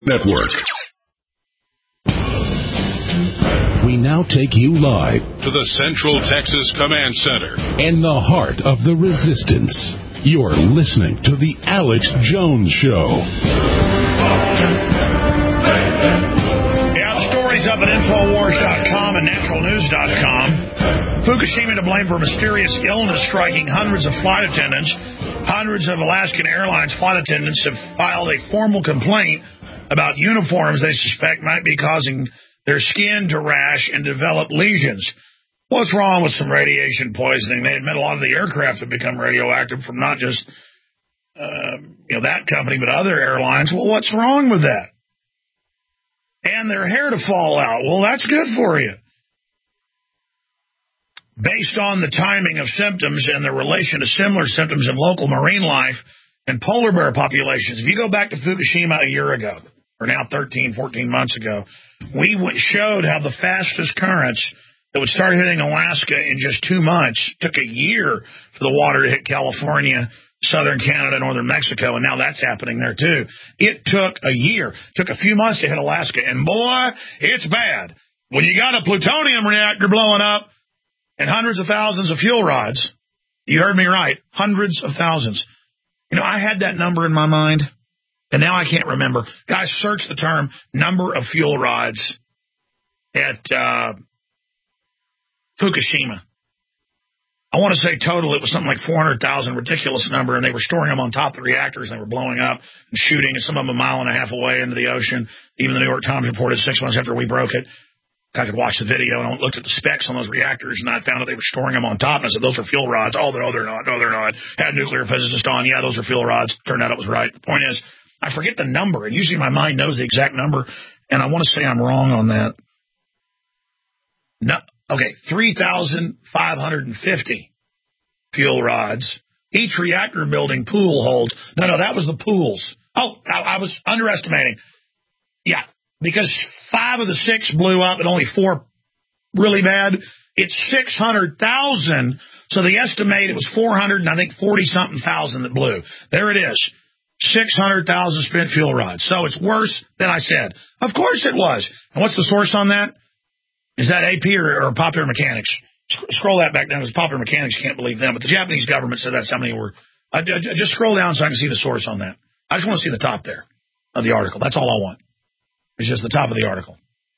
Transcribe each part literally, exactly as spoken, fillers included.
Network. We now take you live to the Central Texas Command Center in the heart of the resistance. You're listening to the Alex Jones Show. Yeah, the story's up at Infowars dot com and Natural News dot com. Fukushima to blame for mysterious illness striking hundreds of flight attendants. Hundreds of Alaskan Airlines flight attendants have filed a formal complaint about uniforms they suspect might be causing their skin to rash and develop lesions. What's wrong with some radiation poisoning? They admit a lot of the aircraft have become radioactive from not just uh, you know that company, but other airlines. Well, what's wrong with that? And their hair to fall out. Well, that's good for you. Based on the timing of symptoms and the relation to similar symptoms in local marine life and polar bear populations, if you go back to Fukushima a year ago, or now thirteen, fourteen months ago, we showed how the fastest currents that would start hitting Alaska in just two months took a year for the water to hit California, southern Canada, northern Mexico, and now that's happening there too. It took a year. It took a few months to hit Alaska, and boy, it's bad. When you got a plutonium reactor blowing up and hundreds of thousands of fuel rods, you heard me right, hundreds of thousands. You know, I had that number in my mind, and now I can't remember. Guys, search the term number of fuel rods at uh, Fukushima. I want to say total, it was something like four hundred thousand, ridiculous number, and they were storing them on top of the reactors, and they were blowing up and shooting, and some of them a mile and a half away into the ocean. Even the New York Times reported six months after we broke it. I could watch the video, and I looked at the specs on those reactors, and I found out they were storing them on top, and I said, those are fuel rods. Oh, no, they're not. No, they're not. Had a nuclear physicist on. Yeah, those are fuel rods. Turned out it was right. The point is, I forget the number, and usually my mind knows the exact number, and I want to say I'm wrong on that. No, okay, three thousand five hundred fifty fuel rods. Each reactor building pool holds. No, no, that was the pools. Oh, I, I was underestimating. Yeah, because five of the six blew up and only four really bad. It's six hundred thousand, so they estimate it was four hundred and I think forty-something thousand that blew. There it is. six hundred thousand spent fuel rods. So it's worse than I said. Of course it was. And what's the source on that? Is that A P or, or Popular Mechanics? Sc- scroll that back down, because Popular Mechanics can't believe them. But the Japanese government said that's how many were. Uh, just scroll down so I can see the source on that. I just want to see the top there of the article. That's all I want. It's just the top of the article.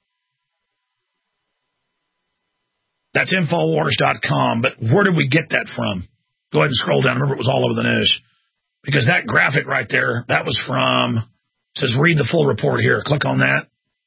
That's Infowars dot com. But where did we get that from? Go ahead and scroll down. Remember, it was all over the news. Because that graphic right there, that was from, it says read the full report here. Click on that.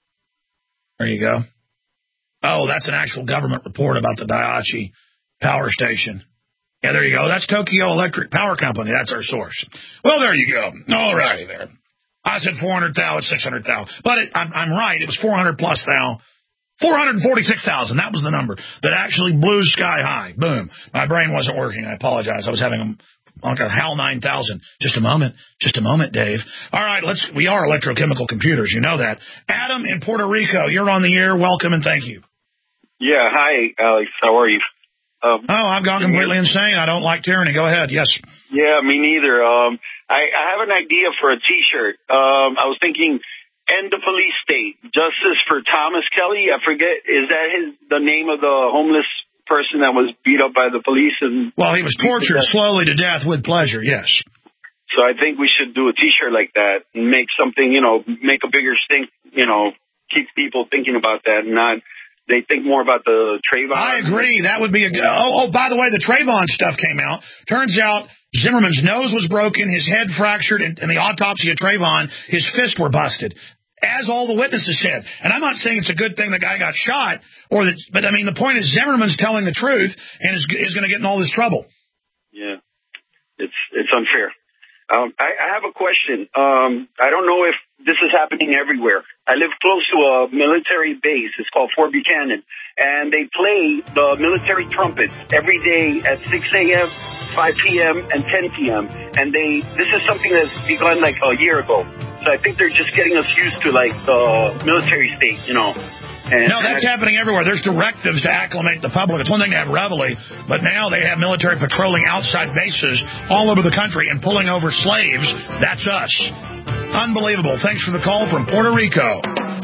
There you go. Oh, that's an actual government report about the Daiichi power station. Yeah, there you go. That's Tokyo Electric Power Company. That's our source. Well, there you go. All righty there. I said four hundred thousand, it's six hundred thousand. But it, I'm, I'm right. It was four hundred plus thou. four hundred forty-six thousand. That was the number that actually blew sky high. Boom. My brain wasn't working. I apologize. I was having a, like a HAL nine thousand. Just a moment. Just a moment, Dave. All right, let's. We are electrochemical computers. You know that. Adam in Puerto Rico, you're on the air. Welcome and thank you. Yeah. Hi, Alex. How are you? Um, oh, I've gone completely insane. I don't like tyranny. Go ahead. Yes. Yeah, me neither. Um, I, I have an idea for a T-shirt. Um, I was thinking, end the police state, justice for Thomas Kelly. I forget, is that his the name of the homeless person that was beat up by the police? And well, he was tortured slowly to death with pleasure. Yes. So I think we should do a T-shirt like that and make something, you know, make a bigger stink, you know, keep people thinking about that and not. They think more about the Trayvon. I agree. That would be a good... Oh, oh, by the way, the Trayvon stuff came out. Turns out Zimmerman's nose was broken, his head fractured, and in the autopsy of Trayvon, his fists were busted, as all the witnesses said. And I'm not saying it's a good thing the guy got shot, or that, but, I mean, the point is Zimmerman's telling the truth and is, is going to get in all this trouble. Yeah. It's it's unfair. Um, I, I have a question. Um, I don't know if this is happening everywhere. I live close to a military base. It's called Fort Buchanan. And they play the military trumpets every day at six a.m., five p.m., and ten p.m. And they this is something that's begun like a year ago. So I think they're just getting us used to like the military state, you know. And, no, that's happening everywhere. There's directives to acclimate the public. It's one thing to have reveille, but now they have military patrolling outside bases all over the country and pulling over slaves. That's us. Unbelievable. Thanks for the call from Puerto Rico.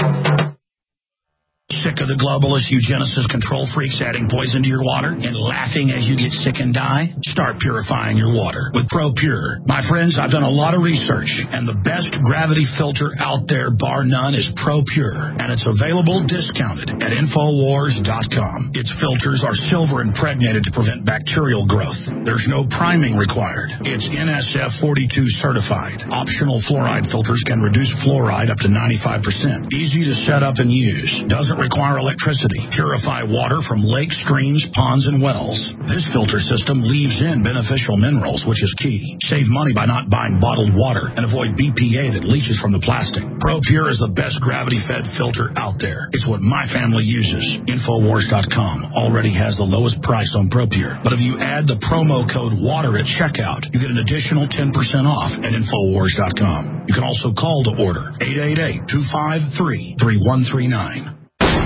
Sick of the globalist eugenicist control freaks adding poison to your water and laughing as you get sick and die? Start purifying your water with ProPure. My friends, I've done a lot of research, and the best gravity filter out there, bar none, is ProPure, and it's available discounted at Infowars dot com. Its filters are silver impregnated to prevent bacterial growth. There's no priming required. It's N S F forty-two certified. Optional fluoride filters can reduce fluoride up to ninety-five percent. Easy to set up and use. Doesn't require electricity. Purify water from lakes, streams, ponds, and wells. This filter system leaves in beneficial minerals, which is key. Save money by not buying bottled water and avoid B P A that leaches from the plastic. ProPure is the best gravity-fed filter out there. It's what my family uses. Infowars dot com already has the lowest price on ProPure. But if you add the promo code WATER at checkout, you get an additional ten percent off at Infowars dot com. You can also call to order eight eight eight, two five three, three one three nine.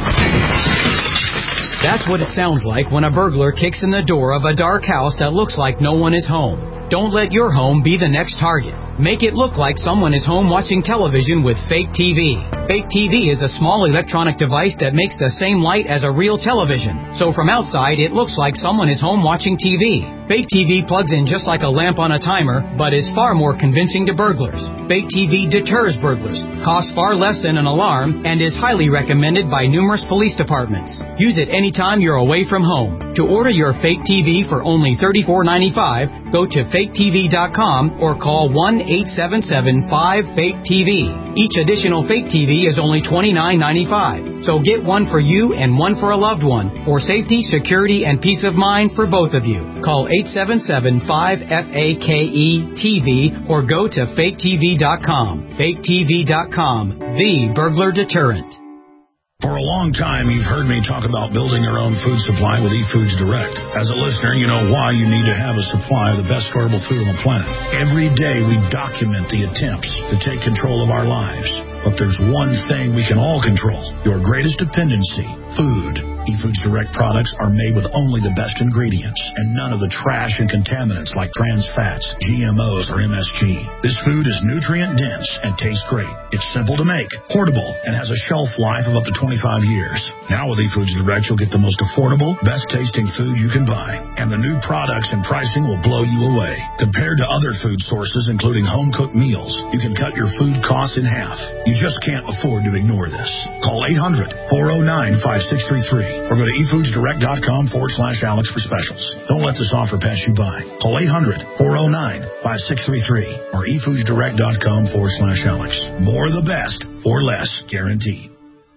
That's what it sounds like when a burglar kicks in the door of a dark house that looks like no one is home. Don't let your home be the next target. Make it look like someone is home watching television with Fake T V. Fake T V is a small electronic device that makes the same light as a real television. So from outside, it looks like someone is home watching T V. Fake T V plugs in just like a lamp on a timer, but is far more convincing to burglars. Fake T V deters burglars, costs far less than an alarm, and is highly recommended by numerous police departments. Use it anytime you're away from home. To order your Fake T V for only thirty-four ninety-five, go to fake T V dot com or call one eight seven seven five fake T V. Each additional Fake T V is only twenty-nine ninety-five. So get one for you and one for a loved one, for safety, security, and peace of mind for both of you. Call eight seven seven five F A K E T V or go to fake T V dot com. fake T V dot com, the burglar deterrent. For a long time, you've heard me talk about building your own food supply with eFoods Direct. As a listener, you know why you need to have a supply of the best storable food on the planet. Every day, we document the attempts to take control of our lives. But there's one thing we can all control, your greatest dependency, food. eFoods Direct products are made with only the best ingredients and none of the trash and contaminants like trans fats, G M Os, or M S G. This food is nutrient dense and tastes great. It's simple to make, portable, and has a shelf life of up to twenty-five years. Now with eFoods Direct, you'll get the most affordable, best tasting food you can buy. And the new products and pricing will blow you away. Compared to other food sources, including home-cooked meals, you can cut your food costs in half. You just can't afford to ignore this. Call eight hundred, four oh nine, five six three three or go to eFoods Direct dot com forward slash Alex for specials. Don't let this offer pass you by. Call eight hundred, four oh nine, five six three three or eFoods Direct dot com forward slash Alex. More the best for less, guaranteed.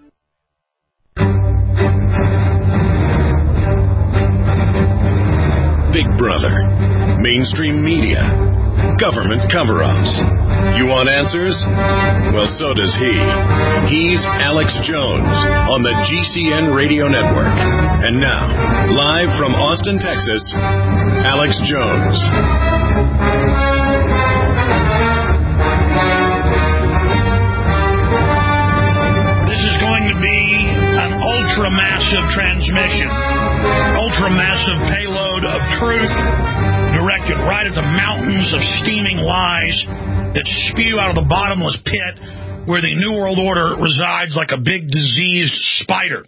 Big Brother, mainstream media, government cover-ups. You want answers? Well, so does he. He's Alex Jones on the G C N Radio Network. And now, live from Austin, Texas, Alex Jones. This is going to be an ultra-massive transmission, ultra-massive payload of truth directed right at the mountains of steaming lies that spew out of the bottomless pit where the New World Order resides like a big diseased spider.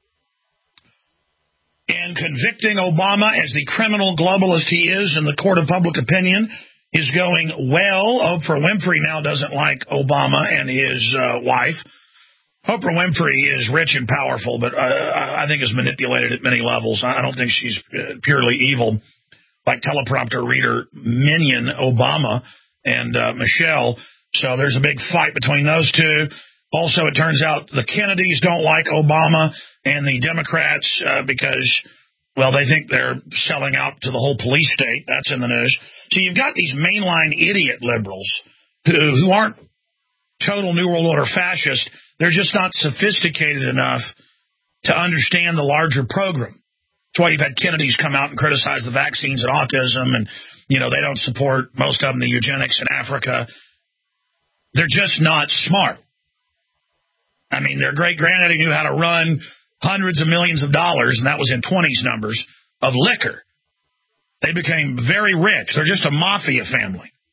And convicting Obama as the criminal globalist he is in the court of public opinion is going well. Oprah Winfrey now doesn't like Obama and his uh, wife. Oprah Winfrey is rich and powerful, but uh, I think is manipulated at many levels. I don't think she's purely evil, like teleprompter reader minion Obama and uh, Michelle. So there's a big fight between those two. Also, it turns out the Kennedys don't like Obama and the Democrats uh, because, well, they think they're selling out to the whole police state. That's in the news. So you've got these mainline idiot liberals who, who aren't total New World Order fascists. They're just not sophisticated enough to understand the larger program. That's why you've had Kennedys come out and criticize the vaccines and autism, and, you know, they don't support, most of them, the eugenics in Africa. They're just not smart. I mean, their great-granddaddy knew how to run hundreds of millions of dollars, and that was in twenties numbers, of liquor. They became very rich. They're just a mafia family.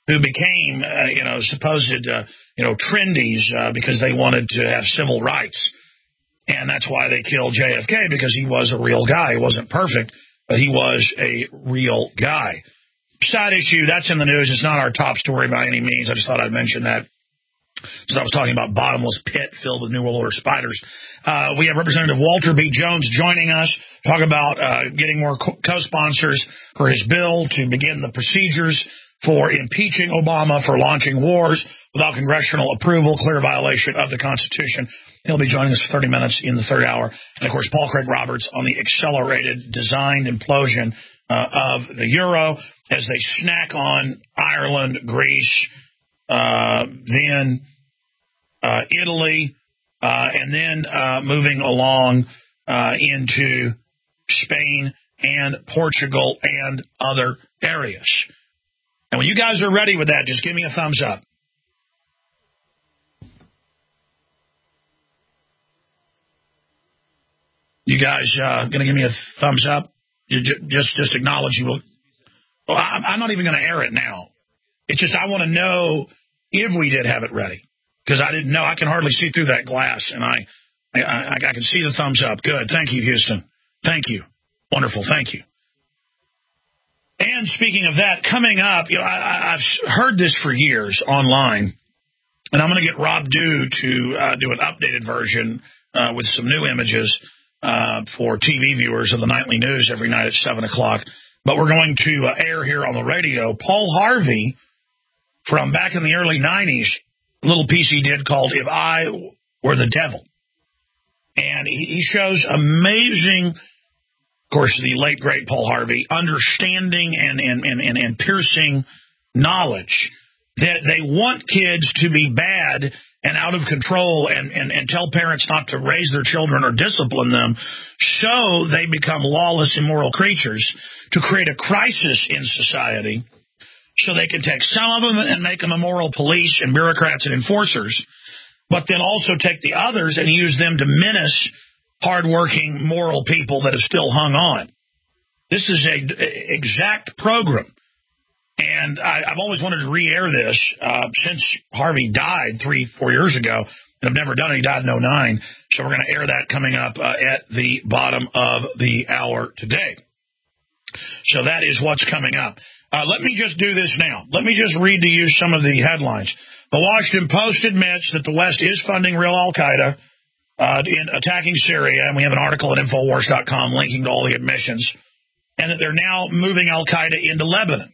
who became, uh, you know, supposed, uh, you know, trendies uh, because they wanted to have civil rights. And that's why they killed J F K, because he was a real guy. He wasn't perfect, but he was a real guy. Side issue, that's in the news. It's not our top story by any means. I just thought I'd mention that, because I was talking about bottomless pit filled with New World Order spiders. Uh, we have Representative Walter B. Jones joining us, talk about uh, getting more co- co-sponsors for his bill to begin the procedures for impeaching Obama for launching wars without congressional approval, clear violation of the Constitution. He'll be joining us for thirty minutes in the third hour. And, of course, Paul Craig Roberts on the accelerated designed implosion uh, of the euro as they snack on Ireland, Greece, uh, then uh, Italy, uh, and then uh, moving along uh, into Spain and Portugal and other areas. And when you guys are ready with that, just give me a thumbs up. You guys uh, going to give me a thumbs up? Just just acknowledge you will. Well, I'm, I'm not even going to air it now. It's just I want to know if we did have it ready, because I didn't know. I can hardly see through that glass, and I, I, I, I can see the thumbs up. Good. Thank you, Houston. Thank you. Wonderful. Thank you. And speaking of that, coming up, you know, I, I've heard this for years online, and I'm going to get Rob Dew to uh, do an updated version uh, with some new images uh, for T V viewers of the nightly news every night at seven o'clock. But we're going to uh, air here on the radio Paul Harvey from back in the early nineties, a little piece he did called If I Were the Devil. And he, he shows amazing, of course, the late, great Paul Harvey, understanding and, and, and, and, and piercing knowledge that they want kids to be bad and out of control and, and, and tell parents not to raise their children or discipline them, so they become lawless, immoral creatures, to create a crisis in society so they can take some of them and make them immoral police and bureaucrats and enforcers, but then also take the others and use them to menace hardworking, moral people that have still hung on. This is an exact program. And I, I've always wanted to re-air this uh, since Harvey died three, four years ago. And I've never done it. He died in oh nine. So we're going to air that coming up uh, at the bottom of the hour today. So that is what's coming up. Uh, let me just do this now. Let me just read to you some of the headlines. The Washington Post admits that the West is funding real Al-Qaeda uh, in attacking Syria. And we have an article at Infowars dot com linking to all the admissions. And that they're now moving Al-Qaeda into Lebanon.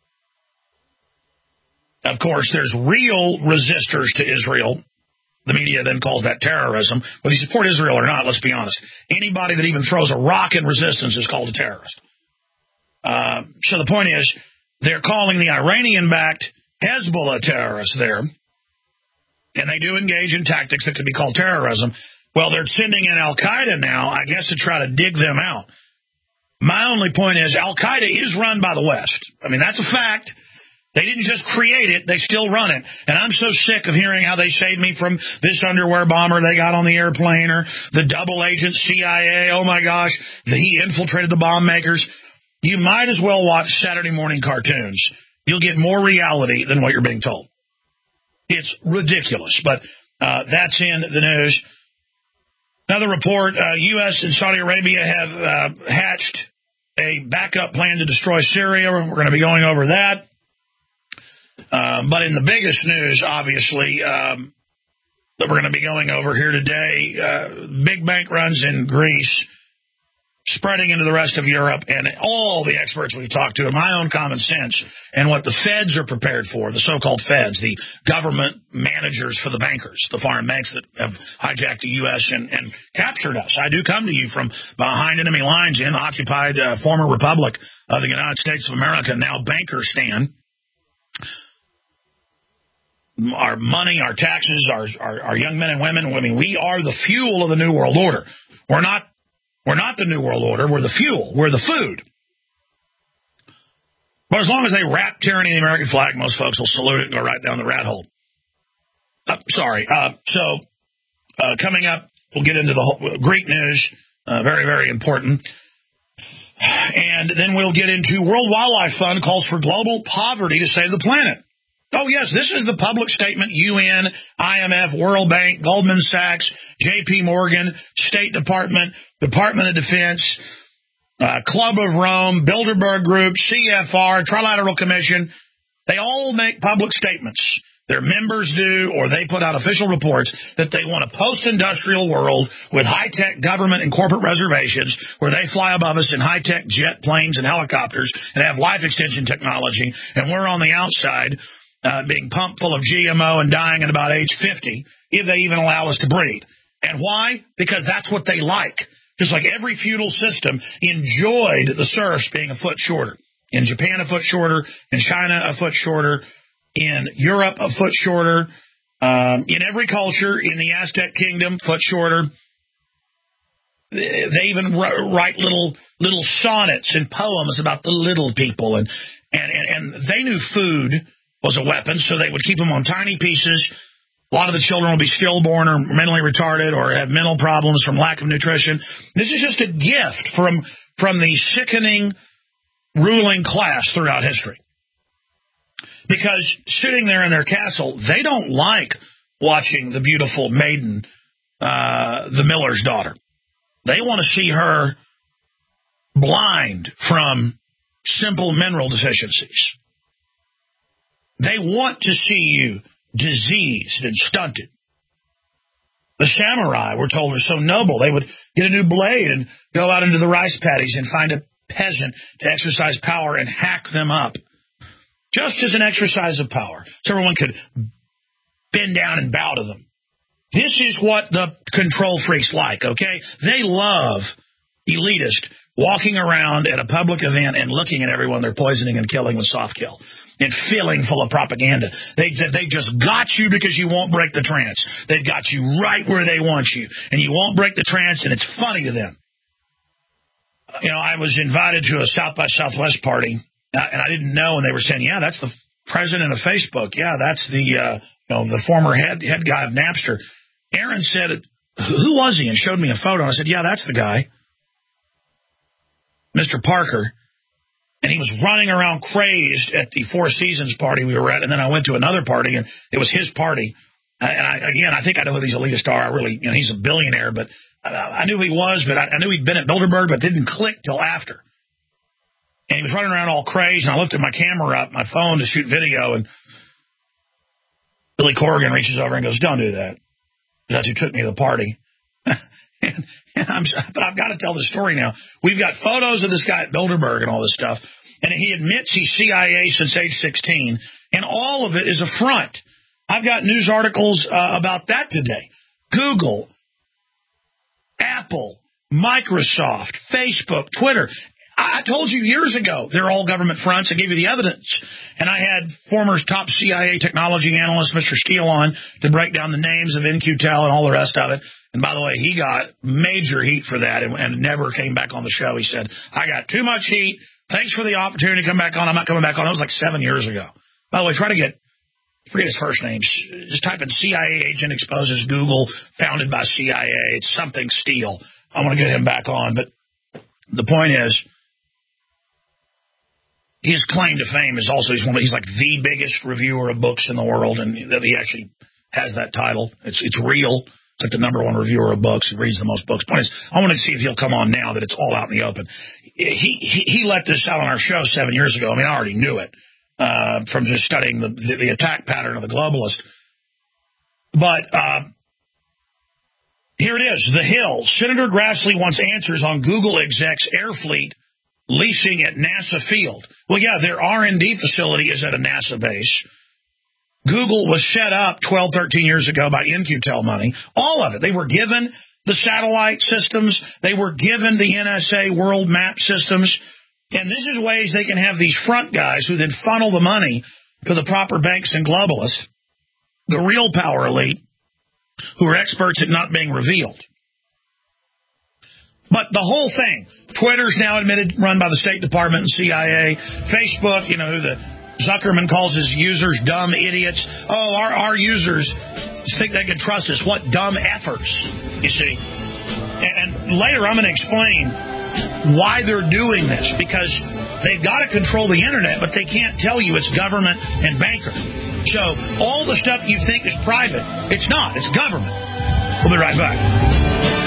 Of course, there's real resistors to Israel. The media then calls that terrorism. Whether you support Israel or not, let's be honest. Anybody that even throws a rock in resistance is called a terrorist. Uh, so the point is, they're calling the Iranian-backed Hezbollah terrorists there, and they do engage in tactics that could be called terrorism. Well, they're sending in Al-Qaeda now, I guess, to try to dig them out. My only point is, Al-Qaeda is run by the West. I mean, that's a fact. They didn't just create it, they still run it. And I'm so sick of hearing how they saved me from this underwear bomber they got on the airplane, or the double agent C I A, oh my gosh, he infiltrated the bomb makers. You might as well watch Saturday morning cartoons. You'll get more reality than what you're being told. It's ridiculous, but uh, that's in the news. Another report, uh, U S and Saudi Arabia have uh, hatched a backup plan to destroy Syria. We're going to be going over that. Uh, but in the biggest news, obviously, um, that we're going to be going over here today, uh, big bank runs in Greece, spreading into the rest of Europe, and all the experts we've talked to, in my own common sense, and what the feds are prepared for, the so-called feds, the government managers for the bankers, the foreign banks that have hijacked the U S and, and captured us. I do come to you from behind enemy lines in occupied uh, former republic of the United States of America, now Bankerstan. Our money, our taxes, our, our our young men and women, I mean, we are the fuel of the New World Order. We're not we're not the New World Order. We're the fuel. We're the food. But as long as they wrap tyranny in the American flag, most folks will salute it and go right down the rat hole. Uh, sorry. Uh, so uh, coming up, we'll get into the whole, Greek news. Uh, very, very important. And then we'll get into World Wildlife Fund calls for global poverty to save the planet. Oh, yes, this is the public statement. U N, I M F, World Bank, Goldman Sachs, J P Morgan, State Department, Department of Defense, uh, Club of Rome, Bilderberg Group, C F R, Trilateral Commission. They all make public statements. Their members do, or they put out official reports that they want a post-industrial world with high-tech government and corporate reservations where they fly above us in high-tech jet planes and helicopters and have life extension technology, and we're on the outside uh, being pumped full of G M O and dying at about age fifty, if they even allow us to breed. And why? Because that's what they like. Just like every feudal system enjoyed the serfs being a foot shorter. In Japan, a foot shorter. In China, a foot shorter. In Europe, a foot shorter. Um, in every culture, in the Aztec kingdom, foot shorter. They even write little little sonnets and poems about the little people. And, and, and they knew food was a weapon, so they would keep them on tiny pieces. A lot of the children will be stillborn or mentally retarded or have mental problems from lack of nutrition. This is just a gift from, from the sickening ruling class throughout history. Because sitting there in their castle, they don't like watching the beautiful maiden, uh, the miller's daughter. They want to see her blind from simple mineral deficiencies. They want to see you diseased and stunted. The samurai, we're told, are so noble. They would get a new blade and go out into the rice paddies and find a peasant to exercise power and hack them up. Just as an exercise of power, so everyone could bend down and bow to them. This is what the control freaks like, okay? They love elitists walking around at a public event and looking at everyone they're poisoning and killing with soft kill and filling full of propaganda. They, they just got you because you won't break the trance. They've got you right where they want you, and you won't break the trance, and it's funny to them. You know, I was invited to a South by Southwest party, and I didn't know, and they were saying, yeah, that's the president of Facebook. Yeah, that's the uh, you know the former head head guy of Napster. Aaron said, who was he? And showed me a photo. And I said, yeah, that's the guy, Mister Parker. And he was running around crazed at the Four Seasons party we were at. And then I went to another party, and it was his party. And I, again, I think I know who these elitists are. I really, you know, he's a billionaire, but I, I knew who he was, but I, I knew he'd been at Bilderberg, but didn't click till after. And he was running around all crazed, and I looked at my camera up, my phone, to shoot video, and Billy Corrigan reaches over and goes, don't do that. That's who took me to the party. and, and I'm, but I've got to tell the story now. We've got photos of this guy at Bilderberg and all this stuff, and he admits he's C I A since age sixteen, and all of it is a front. I've got news articles uh, about that today. Google, Apple, Microsoft, Facebook, Twitter. I told you years ago they're all government fronts. I gave you the evidence. And I had former top C I A technology analyst, Mister Steele, on to break down the names of N Q Tel and all the rest of it. And by the way, he got major heat for that and, and never came back on the show. He said, I got too much heat. Thanks for the opportunity to come back on. I'm not coming back on. That was like seven years ago. By the way, try to get, forget his first name. Just type in C I A agent exposes Google, founded by C I A. It's something Steele. I want to get him back on. But the point is, his claim to fame is also he's one of, he's like the biggest reviewer of books in the world, and that he actually has that title. It's it's real. It's like the number one reviewer of books. He reads the most books. Point is, I want to see if he'll come on now that it's all out in the open. He he, he let this out on our show seven years ago. I mean, I already knew it uh, from just studying the, the the attack pattern of the globalist. But uh, here it is, The Hill. Senator Grassley wants answers on Google execs' air fleet leasing at NASA Field. Well, yeah, their R and D facility is at a NASA base. Google was set up twelve, thirteen years ago by N Q Tel money. All of it. They were given the satellite systems. They were given the N S A world map systems. And this is ways they can have these front guys who then funnel the money to the proper banks and globalists, the real power elite, who are experts at not being revealed. But the whole thing, Twitter's now admitted run by the State Department and C I A. Facebook, you know, who the Zuckerman calls his users dumb idiots. Oh, our, our users think they can trust us. What dumb efforts, you see. And later I'm going to explain why they're doing this, because they've got to control the internet, but they can't tell you it's government and banker. So all the stuff you think is private, it's not. It's government. We'll be right back.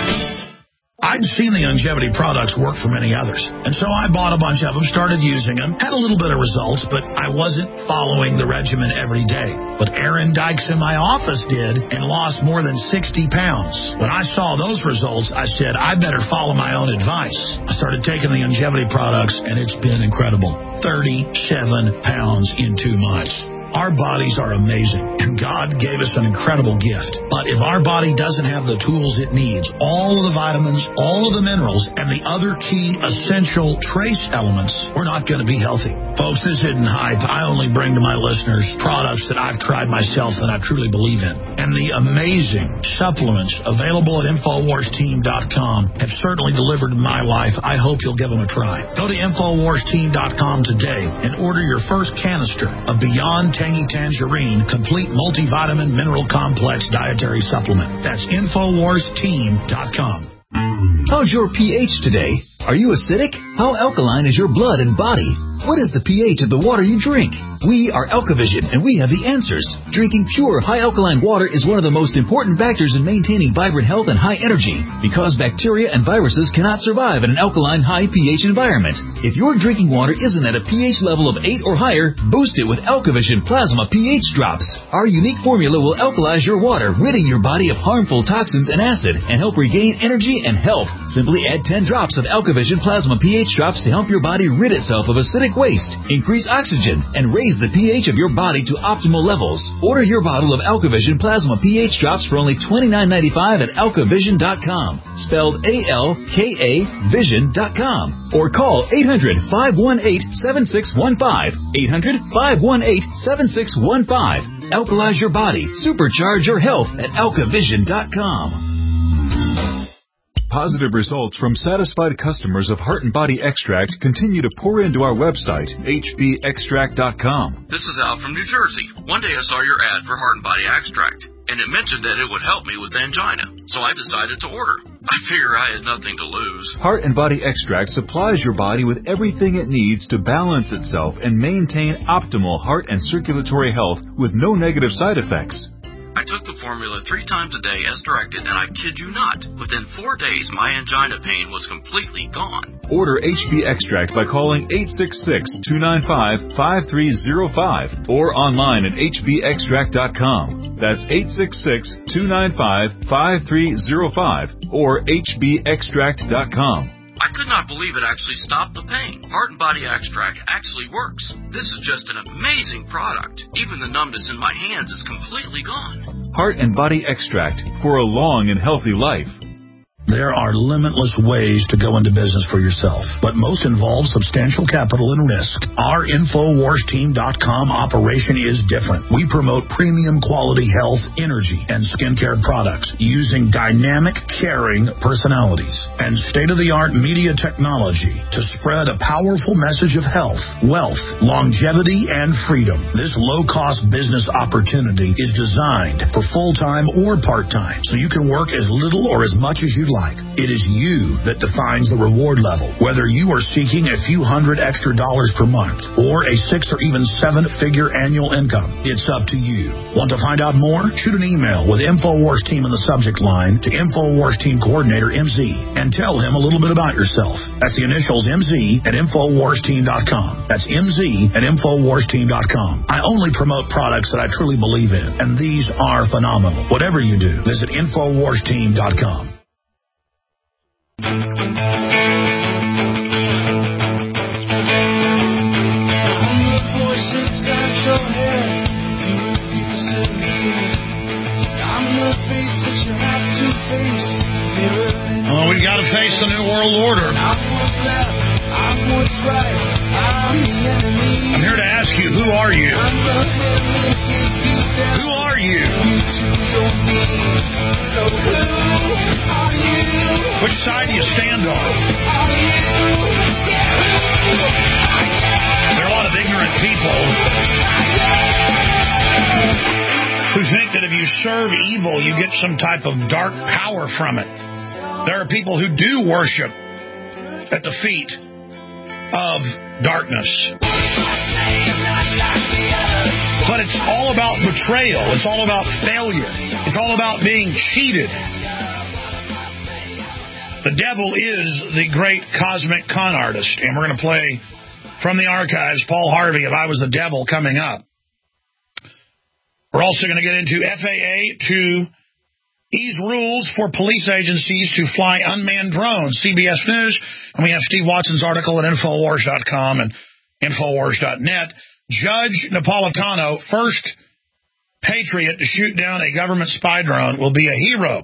I'd seen the longevity products work for many others, and so I bought a bunch of them, started using them, had a little bit of results, but I wasn't following the regimen every day. But Aaron Dykes in my office did and lost more than sixty pounds. When I saw those results, I said, I better follow my own advice. I started taking the longevity products, and it's been incredible. thirty-seven pounds in two months. Our bodies are amazing, and God gave us an incredible gift. But if our body doesn't have the tools it needs, all of the vitamins, all of the minerals, and the other key essential trace elements, we're not going to be healthy. Folks, this isn't hype. I only bring to my listeners products that I've tried myself and I truly believe in. And the amazing supplements available at Infowars Team dot com have certainly delivered in my life. I hope you'll give them a try. Go to Infowars Team dot com today and order your first canister of Beyond Tangy Tangerine Complete Multivitamin Mineral Complex Dietary Supplement. That's Infowars Team dot com. How's your pH today? Are you acidic? How alkaline is your blood and body? What is the pH of the water you drink? We are Alkavision, and we have the answers. Drinking pure, high-alkaline water is one of the most important factors in maintaining vibrant health and high energy, because bacteria and viruses cannot survive in an alkaline, high pH environment. If your drinking water isn't at a pH level of eight or higher, boost it with Alkavision Plasma pH Drops. Our unique formula will alkalize your water, ridding your body of harmful toxins and acid, and help regain energy and health. Simply add ten drops of Alkavision Plasma pH Drops to help your body rid itself of acidic waste, increase oxygen, and raise the pH of your body to optimal levels. Order your bottle of Alkavision Plasma pH Drops for only twenty-nine ninety-five at Alkavision dot com, spelled A L K A Vision dot com, or call eight hundred, five one eight, seven six one five, eight hundred, five one eight, seven six one five. Alkalize your body, supercharge your health at Alkavision dot com. Positive results from satisfied customers of Heart and Body Extract continue to pour into our website, H B extract dot com. This is Al from New Jersey. One day I saw your ad for Heart and Body Extract, and it mentioned that it would help me with angina, so I decided to order. I figure I had nothing to lose. Heart and Body Extract supplies your body with everything it needs to balance itself and maintain optimal heart and circulatory health with no negative side effects. I took the formula three times a day as directed, and I kid you not, within four days my angina pain was completely gone. Order H B Extract by calling eight six six, two nine five, five three zero five or online at H B extract dot com. That's eight six six, two nine five, five three zero five or H B extract dot com. I could not believe it actually stopped the pain. Heart and Body Extract actually works. This is just an amazing product. Even the numbness in my hands is completely gone. Heart and Body Extract for a long and healthy life. There are limitless ways to go into business for yourself, but most involve substantial capital and risk. Our Infowars Team dot com operation is different. We promote premium quality health, energy, and skincare products using dynamic, caring personalities and state-of-the-art media technology to spread a powerful message of health, wealth, longevity, and freedom. This low-cost business opportunity is designed for full-time or part-time, so you can work as little or as much as you'd like. It is you that defines the reward level, whether you are seeking a few hundred extra dollars per month or a six or even seven figure annual income. It's up to you. Want to find out more? Shoot an email with Infowars Team in the subject line to Infowars Team Coordinator M Z and tell him a little bit about yourself. That's the initials M Z at Infowars Team dot com. That's M Z at Infowars Team dot com. I only promote products that I truly believe in, and these are phenomenal. Whatever you do, visit Infowars Team dot com. Oh, we got to face the New World Order. I'm here to ask you, who are you? Who are you? Which side do you stand on? There are a lot of ignorant people who think that if you serve evil, you get some type of dark power from it. There are people who do worship at the feet of darkness. But it's all about betrayal. It's all about failure. It's all about being cheated. The devil is the great cosmic con artist. And we're going to play from the archives Paul Harvey, If I Was the Devil, coming up. We're also going to get into F A A to ease rules for police agencies to fly unmanned drones, C B S News. And we have Steve Watson's article at Infowars dot com and Infowars dot net. Judge Napolitano, first patriot to shoot down a government spy drone, will be a hero.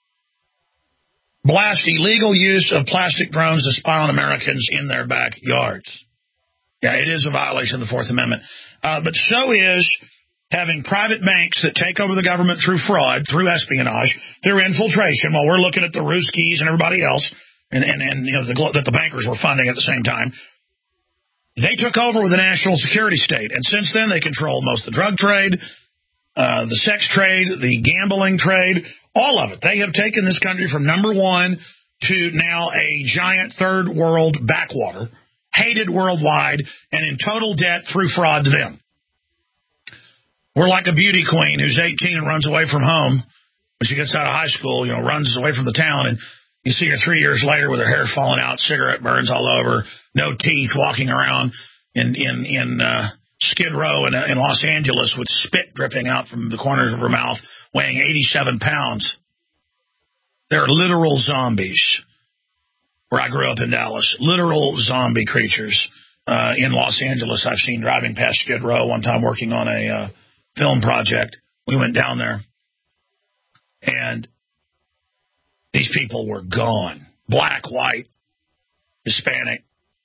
Blast illegal use of plastic drones to spy on Americans in their backyards. Yeah, it is a violation of the Fourth Amendment. Uh, but so is having private banks that take over the government through fraud, through espionage, through infiltration, while we're looking at the Ruskies and everybody else, and, and, and you know, the, that the bankers were funding at the same time. They took over with the national security state, and since then they control most of the drug trade, uh, the sex trade, the gambling trade, all of it. They have taken this country from number one to now a giant third world backwater, hated worldwide, and in total debt through fraud to them. We're like a beauty queen who's eighteen and runs away from home. When she gets out of high school, you know, runs away from the town, and you see her three years later with her hair falling out, cigarette burns all over, no teeth, walking around in in in uh, Skid Row in, in Los Angeles with spit dripping out from the corners of her mouth, weighing eighty-seven pounds. They're literal zombies. Where I grew up in Dallas, literal zombie creatures uh, in Los Angeles. I've seen driving past Skid Row one time working on a uh, film project. We went down there, and these people were gone. Black, white, Hispanic.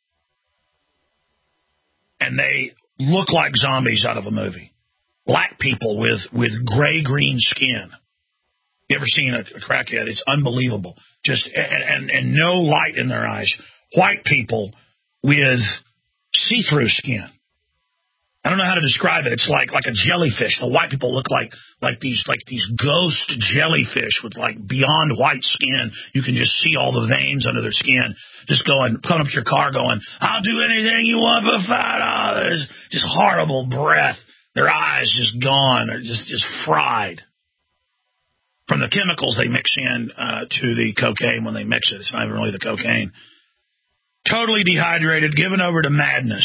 And they look like zombies out of a movie. Black people with, with gray-green skin. You ever seen a, a crackhead? It's unbelievable. Just and, and, and no light in their eyes. White people with see-through skin. I don't know how to describe it. It's like like a jellyfish. The white people look like like these like these ghost jellyfish with like beyond white skin. You can just see all the veins under their skin. Just going, coming up to your car going, I'll do anything you want for five dollars. Just horrible breath. Their eyes just gone. They're just, just fried. From the chemicals they mix in uh, to the cocaine when they mix it. It's not even really the cocaine. Totally dehydrated, given over to madness.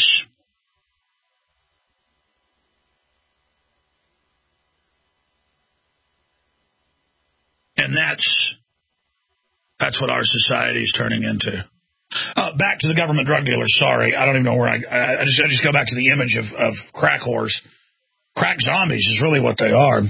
And that's that's what our society is turning into. Uh, back to the government drug dealers. Sorry, I don't even know where I. I, I just I just go back to the image of, of crack whores. Crack zombies is really what they are.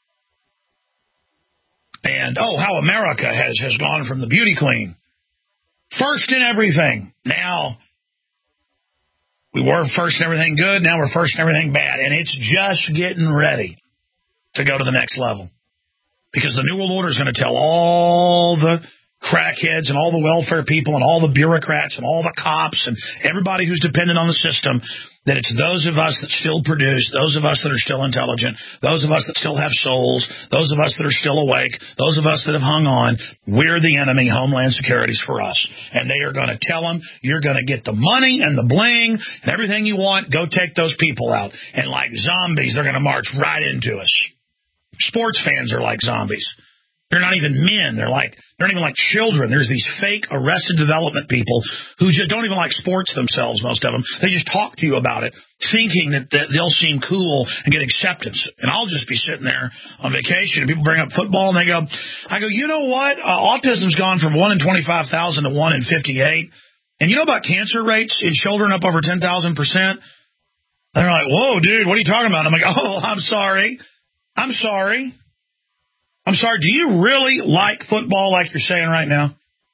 And oh, how America has has gone from the beauty queen, first in everything. Now we were first in everything good. Now we're first in everything bad, and it's just getting ready to go to the next level. Because the New World Order is going to tell all the crackheads and all the welfare people and all the bureaucrats and all the cops and everybody who's dependent on the system that it's those of us that still produce, those of us that are still intelligent, those of us that still have souls, those of us that are still awake, those of us that have hung on, we're the enemy. Homeland Security's for us. And they are going to tell them, you're going to get the money and the bling and everything you want. Go take those people out. And like zombies, they're going to march right into us. Sports fans are like zombies. They're not even men. They're like they're not even like children. There's these fake Arrested Development people who just don't even like sports themselves, most of them. They just talk to you about it, thinking that, that they'll seem cool and get acceptance. And I'll just be sitting there on vacation, and people bring up football, and they go, I go, you know what? Uh, autism's gone from one in twenty-five thousand to one in fifty-eight. And you know about cancer rates in children up over ten thousand percent? They're like, whoa, dude, what are you talking about? I'm like, oh, I'm sorry. I'm sorry. I'm sorry. Do you really like football like you're saying right now?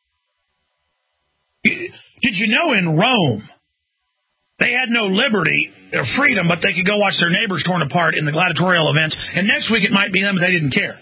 Did you know in Rome, they had no liberty or freedom, but they could go watch their neighbors torn apart in the gladiatorial events, and next week it might be them, but they didn't care.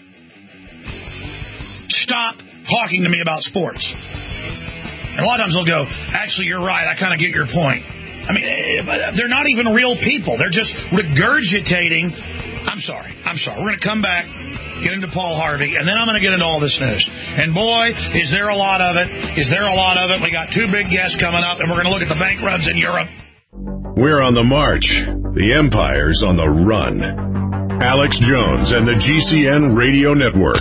Stop talking to me about sports. And a lot of times they'll go, actually, you're right. I kind of get your point. I mean, they're not even real people. They're just regurgitating. I'm sorry. I'm sorry. We're going to come back, get into Paul Harvey, and then I'm going to get into all this news. And boy, is there a lot of it. Is there a lot of it. We got two big guests coming up, and we're going to look at the bank runs in Europe. We're on the march. The empire's on the run. Alex Jones and the G C N Radio Network.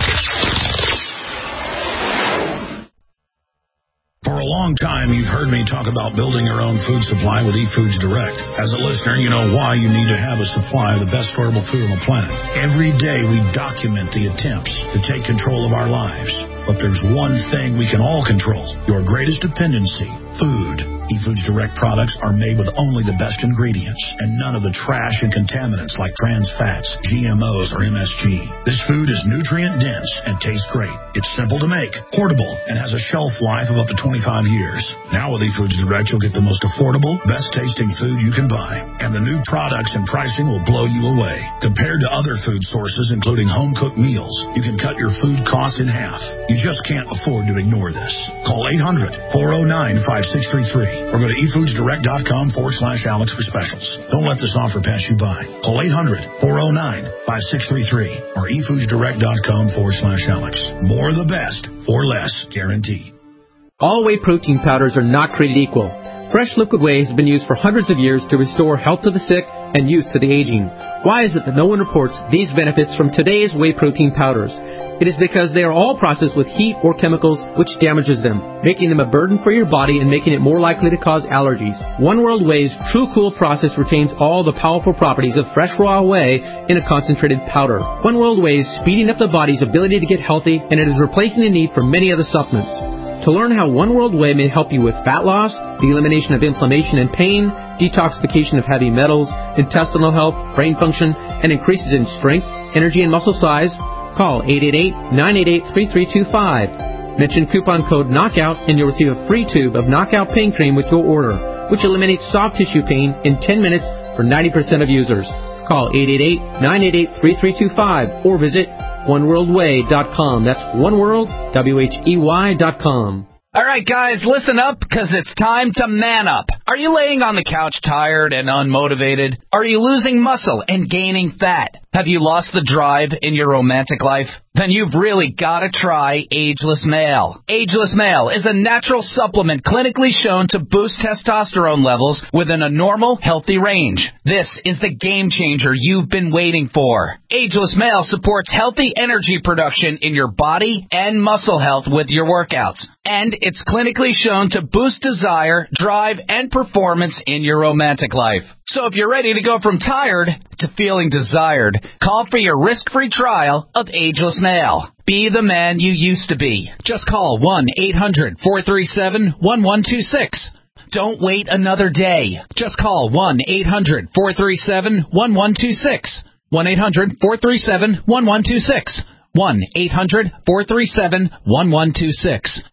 For a long time, you've heard me talk about building your own food supply with eFoods Direct. As a listener, you know why you need to have a supply of the best storable food on the planet. Every day, we document the attempts to take control of our lives. But there's one thing we can all control, your greatest dependency, food. eFoods Direct products are made with only the best ingredients and none of the trash and contaminants like trans fats, G M Os, or M S G. This food is nutrient dense and tastes great. It's simple to make, portable, and has a shelf life of up to twenty-five years. Now with eFoods Direct, you'll get the most affordable, best tasting food you can buy. And the new products and pricing will blow you away. Compared to other food sources, including home-cooked meals, you can cut your food costs in half. You just can't afford to ignore this. Call eight hundred, four oh nine, five six three three or go to efoodsdirect.com forward slash Alex for specials. Don't let this offer pass you by. Call eight hundred, four oh nine, five six three three or efoodsdirect.com forward slash Alex. More of the best for less, guaranteed. All whey protein powders are not created equal. Fresh liquid whey has been used for hundreds of years to restore health to the sick and youth to the aging. Why is it that no one reports these benefits from today's whey protein powders? It is because they are all processed with heat or chemicals which damages them, making them a burden for your body and making it more likely to cause allergies. One World Whey's True Cool process retains all the powerful properties of fresh raw whey in a concentrated powder. One World Whey is speeding up the body's ability to get healthy, and it is replacing the need for many other supplements. To learn how One World Whey may help you with fat loss, the elimination of inflammation and pain, detoxification of heavy metals, intestinal health, brain function, and increases in strength, energy, and muscle size, call eight eight eight, nine eight eight, three three two five. Mention coupon code KNOCKOUT and you'll receive a free tube of Knockout Pain Cream with your order, which eliminates soft tissue pain in ten minutes for ninety percent of users. Call eight eight eight, nine eight eight, three three two five or visit one world whey dot com. That's oneworld, W H E Y dot com. All right, guys, listen up, because it's time to man up. Are you laying on the couch tired and unmotivated? Are you losing muscle and gaining fat? Have you lost the drive in your romantic life? Then you've really got to try Ageless Male. Ageless Male is a natural supplement clinically shown to boost testosterone levels within a normal, healthy range. This is the game changer you've been waiting for. Ageless Male supports healthy energy production in your body and muscle health with your workouts. And it's clinically shown to boost desire, drive, and performance in your romantic life. So if you're ready to go from tired to feeling desired, call for your risk-free trial of Ageless Male. Be the man you used to be. Just call one eight hundred, four three seven, one one two six. Don't wait another day. Just call one eight hundred, four three seven, one one two six. one eight hundred, four three seven, one one two six. one eight hundred, four three seven, one one two six.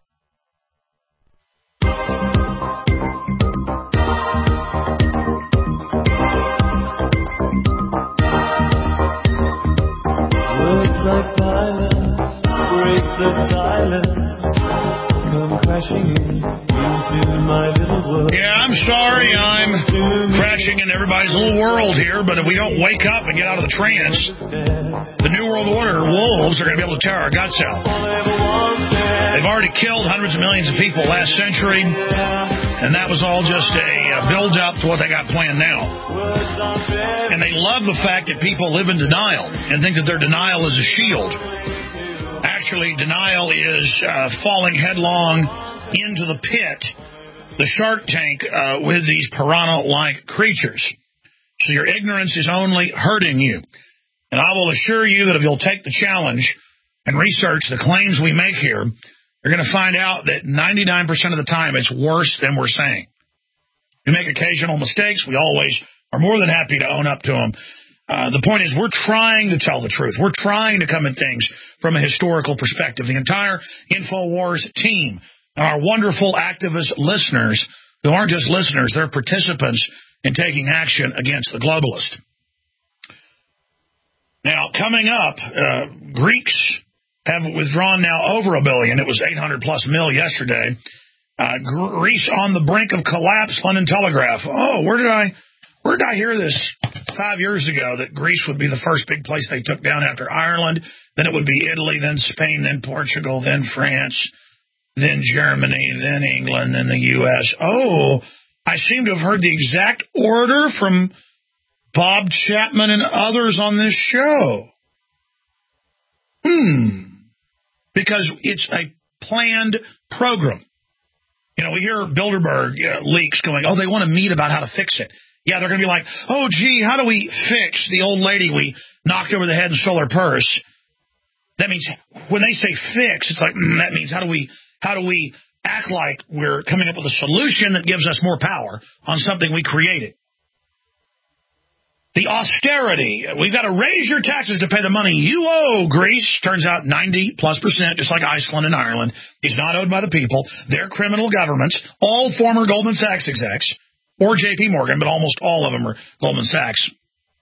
Like violence, break the silence, come crashing into my little world. Yeah, I'm sorry I'm crashing in everybody's little world here, but if we don't wake up and get out of the trance, the New World Order wolves are going to be able to tear our guts out. They've already killed hundreds of millions of people last century, and that was all just a build-up to what they got planned now. And they love the fact that people live in denial and think that their denial is a shield. Actually, denial is uh, falling headlong into the pit, the shark tank, uh, with these piranha-like creatures. So your ignorance is only hurting you. And I will assure you that if you'll take the challenge and research the claims we make here, you're going to find out that ninety-nine percent of the time it's worse than we're saying. We make occasional mistakes. We always are more than happy to own up to them. Uh, the point is we're trying to tell the truth. We're trying to come at things from a historical perspective. The entire InfoWars team and our wonderful activist listeners, who aren't just listeners, they're participants in taking action against the globalist. Now, coming up, uh, Greeks have withdrawn now over a billion. It was eight hundred plus mil yesterday. Uh, Greece on the brink of collapse, London Telegraph. Oh, where did I... Where did I hear this five years ago, that Greece would be the first big place they took down after Ireland, then it would be Italy, then Spain, then Portugal, then France, then Germany, then England, then the U S Oh, I seem to have heard the exact order from Bob Chapman and others on this show. Hmm. Because it's a planned program. You know, we hear Bilderberg uh, leaks going, oh, they want to meet about how to fix it. Yeah, they're going to be like, oh, gee, how do we fix the old lady we knocked over the head and stole her purse? That means when they say fix, it's like, mm, that means how do we how do we act like we're coming up with a solution that gives us more power on something we created? The austerity. We've got to raise your taxes to pay the money you owe, Greece. Turns out ninety plus percent, just like Iceland and Ireland, is not owed by the people. They're criminal governments, all former Goldman Sachs execs, or J P Morgan, but almost all of them are Goldman Sachs,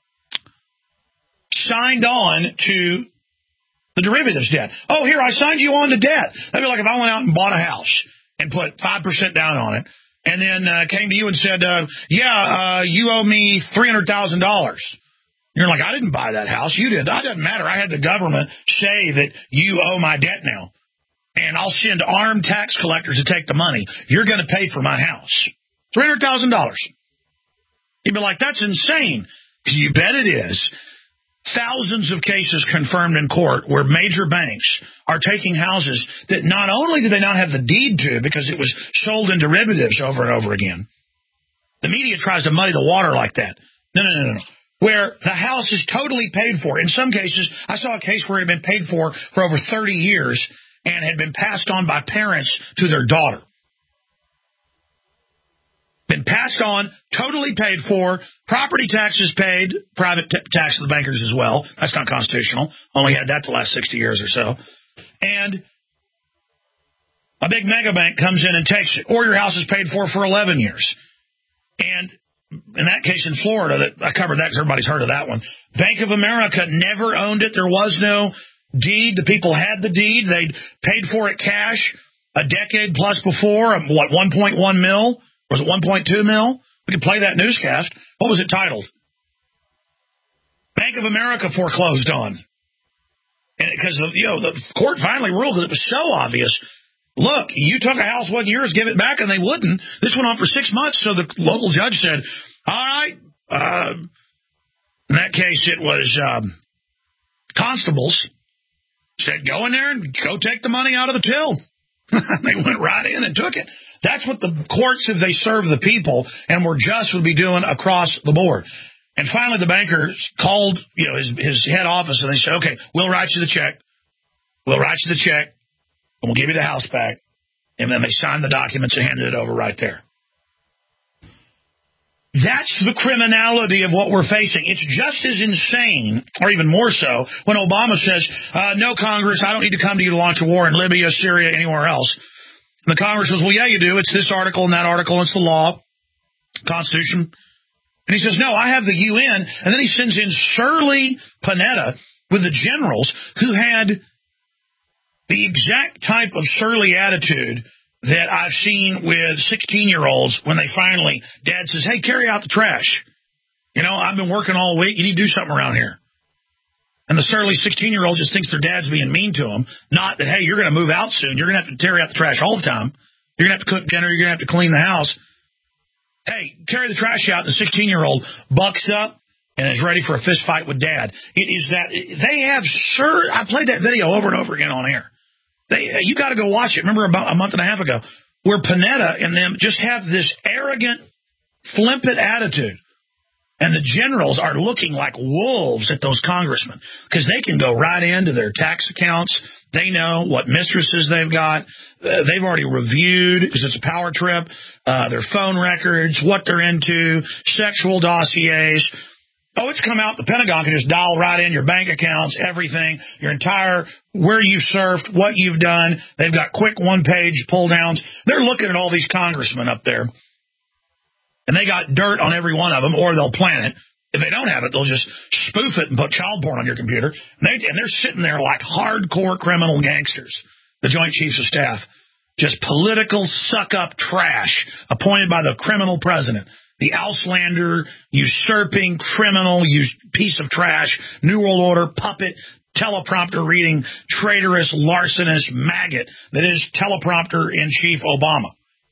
signed on to the derivatives debt. Oh, here, I signed you on to debt. That'd be like if I went out and bought a house and put five percent down on it, and then uh, came to you and said, uh, yeah, uh, you owe me three hundred thousand dollars. You're like, I didn't buy that house. You did. That doesn't matter. I had the government say that you owe my debt now, and I'll send armed tax collectors to take the money. You're going to pay for my house. three hundred thousand dollars. You'd be like, that's insane. You bet it is. Thousands of cases confirmed in court where major banks are taking houses that not only do they not have the deed to because it was sold in derivatives over and over again. The media tries to muddy the water like that. No, no, no, no, no. Where the house is totally paid for. In some cases, I saw a case where it had been paid for for over thirty years and had been passed on by parents to their daughter. Been passed on, totally paid for, property taxes paid, private t- tax to the bankers as well. That's not constitutional. Only had that the last sixty years or so. And a big mega bank comes in and takes it. Or your house is paid for for eleven years. And in that case in Florida, that I covered that because everybody's heard of that one. Bank of America never owned it. There was no deed. The people had the deed. They'd paid for it cash a decade plus before. What, one point one mil? Was it one point two mil? We could play that newscast. What was it titled? Bank of America foreclosed on. And because you know the court finally ruled because it was so obvious. Look, you took a house wasn't yours, give it back, and they wouldn't. This went on for six months, so the local judge said, all right. Uh, in that case, it was um, constables said, go in there and go take the money out of the till. They went right in and took it. That's what the courts, if they serve the people and were just, would be doing across the board. And finally, the banker called, you know, his, his head office, and they said, okay, we'll write you the check. We'll write you the check, and we'll give you the house back. And then they signed the documents and handed it over right there. That's the criminality of what we're facing. It's just as insane, or even more so, when Obama says, uh, no, Congress, I don't need to come to you to launch a war in Libya, Syria, anywhere else. And the Congress says, well, yeah, you do. It's this article and that article. It's the law, Constitution. And he says, no, I have the U N. And then he sends in Shirley Panetta with the generals who had the exact type of surly attitude that I've seen with sixteen-year-olds when they finally, Dad says, hey, carry out the trash. You know, I've been working all week. You need to do something around here. And the surly sixteen-year-old just thinks their dad's being mean to them, not that, hey, you're going to move out soon. You're going to have to carry out the trash all the time. You're going to have to cook dinner. You're going to have to clean the house. Hey, carry the trash out. The sixteen-year-old bucks up and is ready for a fist fight with Dad. It is that they have, sir, I played that video over and over again on air. They, you got to go watch it. Remember about a month and a half ago where Panetta and them just have this arrogant, flippant attitude. And the generals are looking like wolves at those congressmen because they can go right into their tax accounts. They know what mistresses they've got. Uh, they've already reviewed, because it's a power trip, uh, their phone records, what they're into, sexual dossiers. Oh, it's come out. The Pentagon can just dial right in your bank accounts, everything, your entire, where you've surfed, what you've done. They've got quick one-page pull-downs. They're looking at all these congressmen up there, and they got dirt on every one of them, or they'll plant it. If they don't have it, they'll just spoof it and put child porn on your computer. And, they, and they're sitting there like hardcore criminal gangsters, the Joint Chiefs of Staff, just political suck-up trash appointed by the criminal president. The Auslander, usurping, criminal, piece of trash, New World Order, puppet, teleprompter reading, traitorous, larcenous maggot that is teleprompter-in-chief Obama.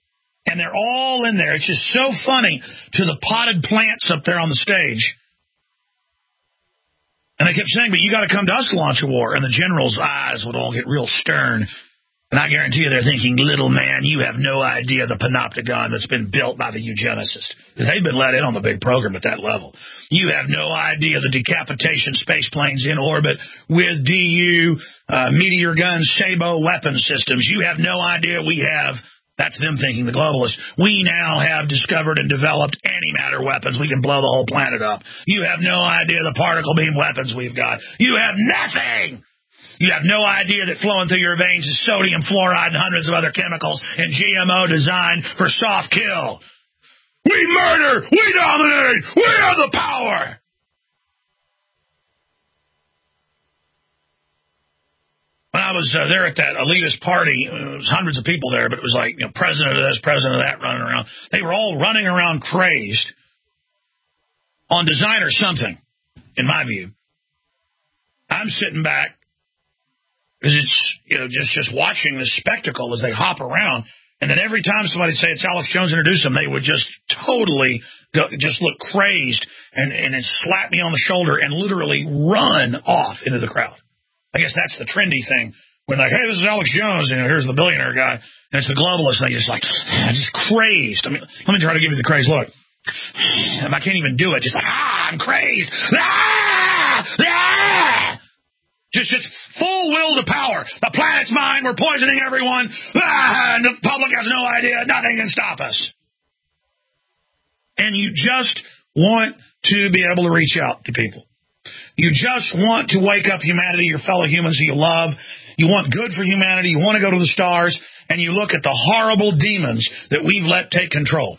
And they're all in there. It's just so funny to the potted plants up there on the stage. And they kept saying, but you got to come to us to launch a war. And the general's eyes would all get real stern. And I guarantee you they're thinking, little man, you have no idea the panopticon that's been built by the eugenicists. Because they've been let in on the big program at that level. You have no idea the decapitation space planes in orbit with D U, uh, meteor guns, Sabo weapon systems. You have no idea we have... That's them thinking, the globalists. We now have discovered and developed antimatter weapons. We can blow the whole planet up. You have no idea the particle beam weapons we've got. You have nothing. You have no idea that flowing through your veins is sodium fluoride and hundreds of other chemicals and G M O designed for soft kill. We murder. We dominate. We have the power. When I was uh, there at that elitist party, there was hundreds of people there, but it was like, you know, president of this, president of that running around. They were all running around crazed on design or something, in my view. I'm sitting back because it's, you know, just, just watching this spectacle as they hop around. And then every time somebody would say it's Alex Jones, introduce him, they would just totally go, just look crazed and, and then slap me on the shoulder and literally run off into the crowd. I guess that's the trendy thing. When like, hey, this is Alex Jones, and you know, here's the billionaire guy, and it's the globalist, and they just like, just crazed. I mean, let me try to give you the crazed look. And I can't even do it. Just like, ah, I'm crazed. Ah, ah. Just, just full will to power. The planet's mine. We're poisoning everyone. Ah, and the public has no idea. Nothing can stop us. And you just want to be able to reach out to people. You just want to wake up humanity, your fellow humans who you love. You want good for humanity. You want to go to the stars. And you look at the horrible demons that we've let take control.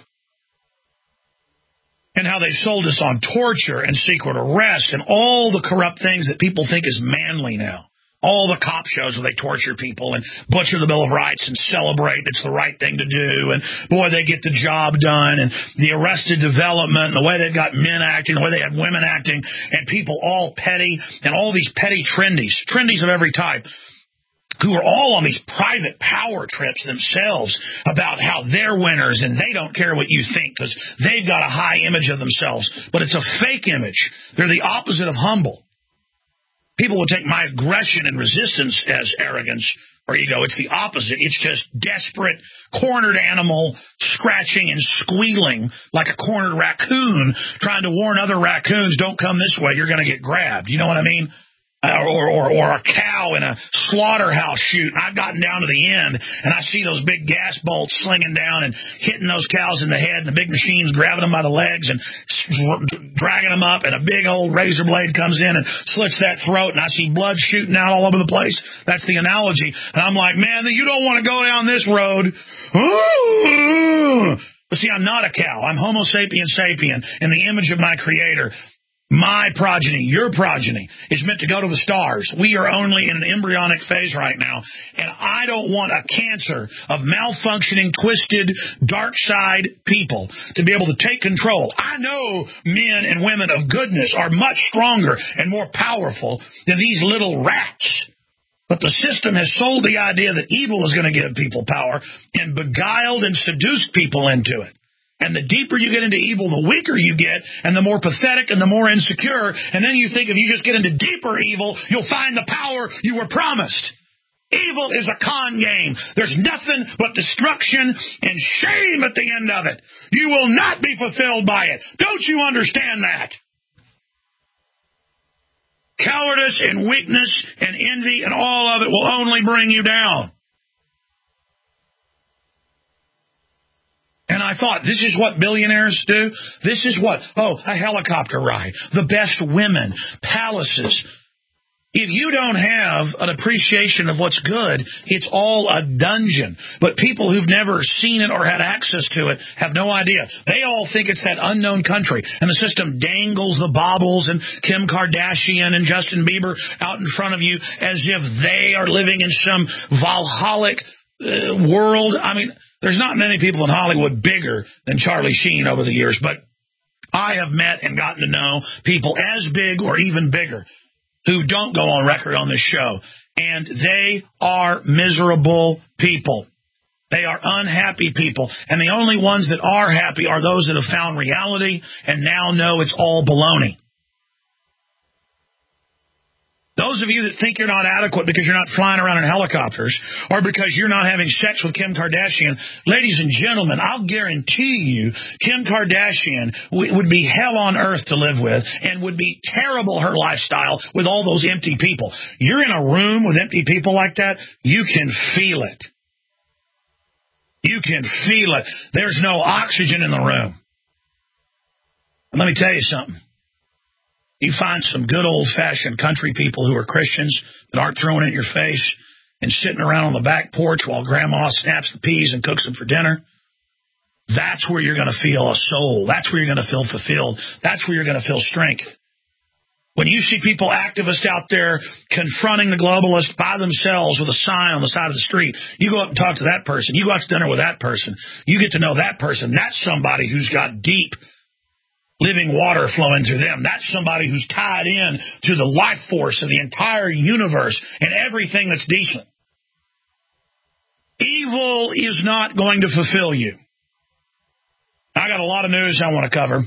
And how they've sold us on torture and secret arrest and all the corrupt things that people think is manly now. All the cop shows where they torture people and butcher the Bill of Rights and celebrate it's the right thing to do. And, boy, they get the job done. And the Arrested Development and the way they've got men acting, the way they have women acting, and people all petty and all these petty trendies, trendies of every type, who are all on these private power trips themselves about how they're winners and they don't care what you think because they've got a high image of themselves. But it's a fake image. They're the opposite of humble. People would take my aggression and resistance as arrogance or ego. It's the opposite. It's just desperate, cornered animal scratching and squealing like a cornered raccoon trying to warn other raccoons, don't come this way, you're going to get grabbed. You know what I mean? Or, or, or a cow in a slaughterhouse chute. And I've gotten down to the end, and I see those big gas bolts slinging down and hitting those cows in the head, and the big machines grabbing them by the legs and dragging them up, and a big old razor blade comes in and slits that throat, and I see blood shooting out all over the place. That's the analogy. And I'm like, man, you don't want to go down this road. But see, I'm not a cow. I'm Homo sapien sapien in the image of my Creator. My progeny, your progeny, is meant to go to the stars. We are only in an embryonic phase right now. And I don't want a cancer of malfunctioning, twisted, dark side people to be able to take control. I know men and women of goodness are much stronger and more powerful than these little rats. But the system has sold the idea that evil is going to give people power and beguiled and seduced people into it. And the deeper you get into evil, the weaker you get, and the more pathetic and the more insecure. And then you think if you just get into deeper evil, you'll find the power you were promised. Evil is a con game. There's nothing but destruction and shame at the end of it. You will not be fulfilled by it. Don't you understand that? Cowardice and weakness and envy and all of it will only bring you down. And I thought, this is what billionaires do? This is what, oh, a helicopter ride, the best women, palaces. If you don't have an appreciation of what's good, it's all a dungeon. But people who've never seen it or had access to it have no idea. They all think it's that unknown country. And the system dangles the baubles and Kim Kardashian and Justin Bieber out in front of you as if they are living in some Valhalla Uh, world. I mean, there's not many people in Hollywood bigger than Charlie Sheen over the years, but I have met and gotten to know people as big or even bigger who don't go on record on this show, and they are miserable people. They are unhappy people. And the only ones that are happy are those that have found reality and now know it's all baloney. Those of you that think you're not adequate because you're not flying around in helicopters or because you're not having sex with Kim Kardashian, ladies and gentlemen, I'll guarantee you Kim Kardashian would be hell on earth to live with and would be terrible, her lifestyle, with all those empty people. You're in a room with empty people like that, you can feel it. You can feel it. There's no oxygen in the room. And let me tell you something. You find some good old-fashioned country people who are Christians that aren't throwing it in your face and sitting around on the back porch while Grandma snaps the peas and cooks them for dinner. That's where you're going to feel a soul. That's where you're going to feel fulfilled. That's where you're going to feel strength. When you see people, activists out there confronting the globalists by themselves with a sign on the side of the street, you go up and talk to that person. You go out to dinner with that person. You get to know that person. That's somebody who's got deep living water flowing through them. That's somebody who's tied in to the life force of the entire universe and everything that's decent. Evil is not going to fulfill you. I got a lot of news I want to cover.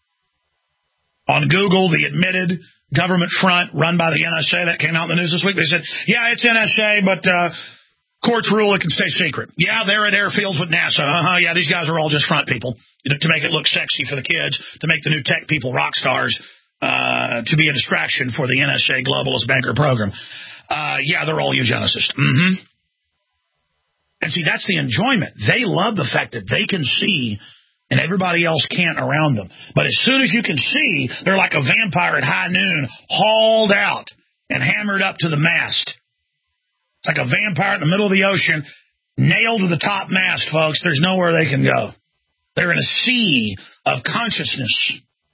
On Google, the admitted government front run by the N S A, that came out in the news this week. They said, yeah, it's N S A, but uh, courts rule it can stay secret. Yeah, they're at airfields with NASA. Uh-huh, yeah, these guys are all just front people to make it look sexy for the kids, to make the new tech people rock stars, uh, to be a distraction for the N S A globalist banker program. Uh, yeah, they're all eugenicists. Mm-hmm. And see, that's the enjoyment. They love the fact that they can see and everybody else can't around them. But as soon as you can see, they're like a vampire at high noon, hauled out and hammered up to the mast. It's like a vampire in the middle of the ocean, nailed to the top mast, folks. There's nowhere they can go. They're in a sea of consciousness,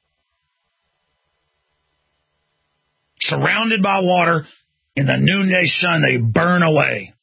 surrounded by water. In the noonday sun, they burn away.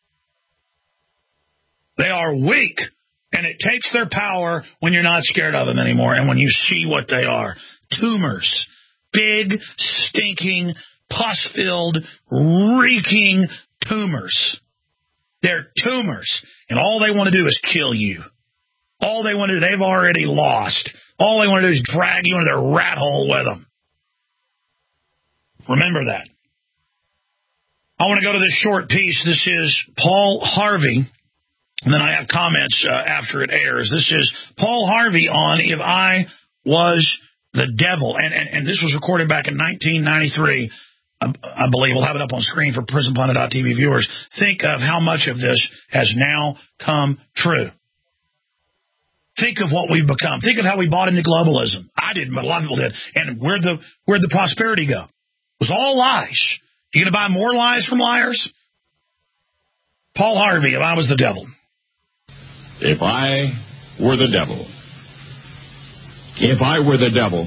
They are weak, and it takes their power when you're not scared of them anymore and when you see what they are. Tumors. Big, stinking, pus-filled, reeking tumors. They're tumors, and all they want to do is kill you. All they want to do, they've already lost. All they want to do is drag you into their rat hole with them. Remember that. I want to go to this short piece. This is Paul Harvey, and then I have comments uh, after it airs. This is Paul Harvey on If I Was the Devil, and, and, and this was recorded back in nineteen ninety-three. I believe we'll have it up on screen for prison planet dot T V viewers. Think of how much of this has now come true. Think of what we've become. Think of how we bought into globalism. I didn't, but a lot of people did. And where'd the, where'd the prosperity go? It was all lies. You going to buy more lies from liars? Paul Harvey, If I Was the Devil. If I were the devil. If I were the devil.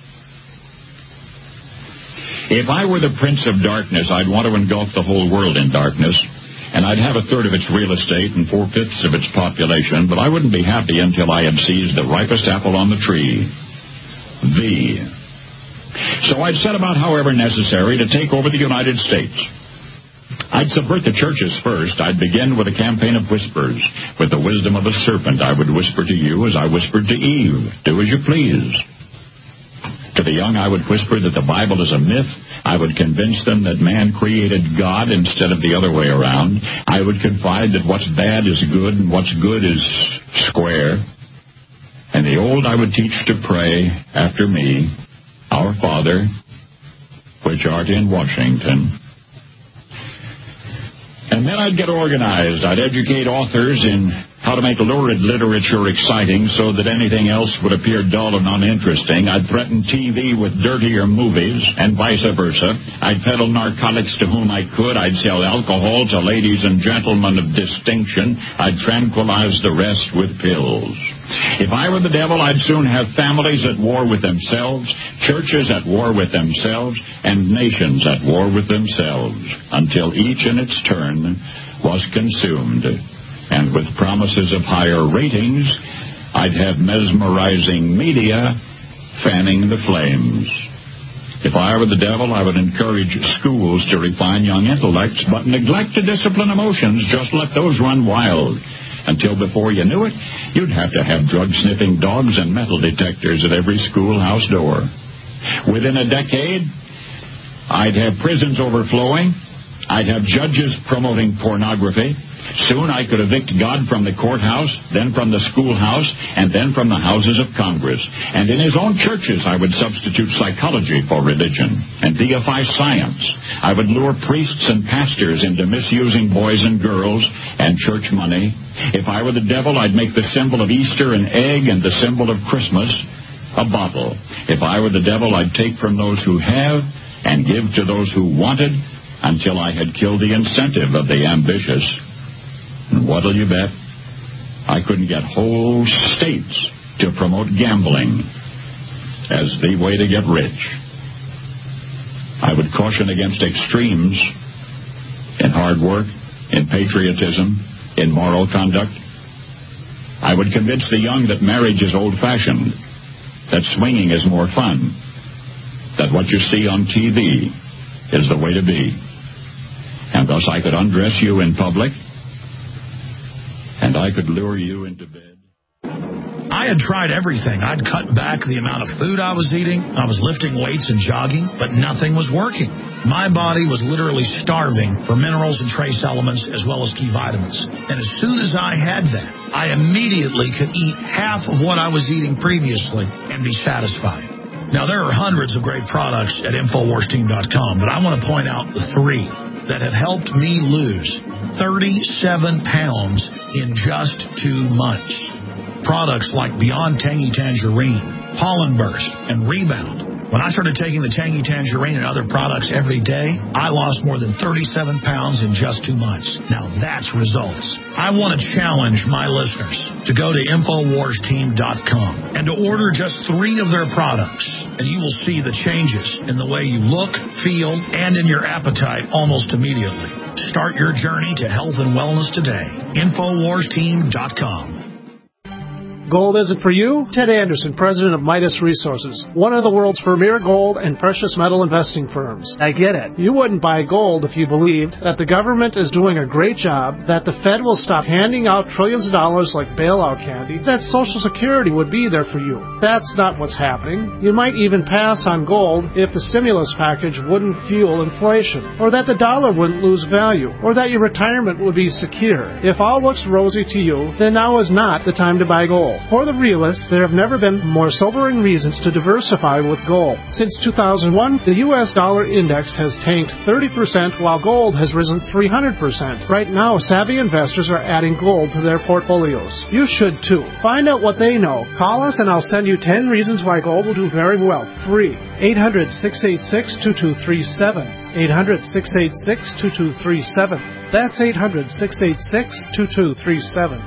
If I were the prince of darkness, I'd want to engulf the whole world in darkness, and I'd have a third of its real estate and four-fifths of its population, but I wouldn't be happy until I had seized the ripest apple on the tree. Thee. So I'd set about, however necessary, to take over the United States. I'd subvert the churches first. I'd begin with a campaign of whispers. With the wisdom of a serpent, I would whisper to you as I whispered to Eve, do as you please. To the young, I would whisper that the Bible is a myth. I would convince them that man created God instead of the other way around. I would confide that what's bad is good and what's good is square. And the old I would teach to pray after me, Our Father, which art in Washington. And then I'd get organized. I'd educate authors in how to make lurid literature exciting so that anything else would appear dull and uninteresting. I'd threaten T V with dirtier movies and vice versa. I'd peddle narcotics to whom I could. I'd sell alcohol to ladies and gentlemen of distinction. I'd tranquilize the rest with pills. If I were the devil, I'd soon have families at war with themselves, churches at war with themselves, and nations at war with themselves, until each in its turn was consumed. And with promises of higher ratings, I'd have mesmerizing media fanning the flames. If I were the devil, I would encourage schools to refine young intellects, but neglect to discipline emotions. Just let those run wild. until before you knew it, you'd have to have drug-sniffing dogs and metal detectors at every schoolhouse door. Within a decade, I'd have prisons overflowing. I'd have judges promoting pornography. Soon I could evict God from the courthouse, then from the schoolhouse, and then from the houses of Congress. And in his own churches, I would substitute psychology for religion and deify science. I would lure priests and pastors into misusing boys and girls and church money. If I were the devil, I'd make the symbol of Easter an egg and the symbol of Christmas a bottle. If I were the devil, I'd take from those who have and give to those who wanted until I had killed the incentive of the ambitious. And what'll you bet? I couldn't get whole states to promote gambling as the way to get rich. I would caution against extremes in hard work, in patriotism, in moral conduct. I would convince the young that marriage is old-fashioned, that swinging is more fun, that what you see on T V is the way to be. And thus I could undress you in public, and I could lure you into bed. I had tried everything. I'd cut back the amount of food I was eating. I was lifting weights and jogging, but nothing was working. My body was literally starving for minerals and trace elements as well as key vitamins. And as soon as I had that, I immediately could eat half of what I was eating previously and be satisfied. Now, there are hundreds of great products at Infowars Team dot com, but I want to point out the three that have helped me lose thirty-seven pounds in just two months. Products like Beyond Tangy Tangerine, Pollen Burst, and Rebound. When I started taking the Tangy Tangerine and other products every day, I lost more than thirty-seven pounds in just two months. Now that's results. I want to challenge my listeners to go to Infowars Team dot com and to order just three of their products, and you will see the changes in the way you look, feel, and in your appetite almost immediately. Start your journey to health and wellness today. Infowars Team dot com. Gold isn't for you? Ted Anderson, president of Midas Resources, one of the world's premier gold and precious metal investing firms. I get it. You wouldn't buy gold if you believed that the government is doing a great job, that the Fed will stop handing out trillions of dollars like bailout candy, that Social Security would be there for you. That's not what's happening. You might even pass on gold if the stimulus package wouldn't fuel inflation, or that the dollar wouldn't lose value, or that your retirement would be secure. If all looks rosy to you, then now is not the time to buy gold. For the realists, there have never been more sobering reasons to diversify with gold. Since two thousand one, the U S dollar index has tanked thirty percent while gold has risen three hundred percent. Right now, savvy investors are adding gold to their portfolios. You should too. Find out what they know. Call us and I'll send you ten reasons why gold will do very well. Free. eight hundred, six eight six, two two three seven. eight hundred, six eight six, two two three seven. That's eight hundred, six eight six, two two three seven.